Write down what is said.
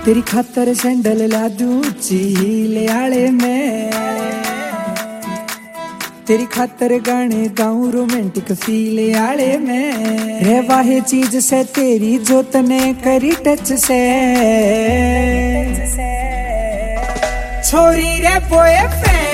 तेरी खातर सैंडल ला दूं हील आले में, तेरी खातर गाने गाऊं रोमांटिक फील आले में। रे वाहे चीज से तेरी जो तने करी टच से, छोरी रे बॉयफ्रेंड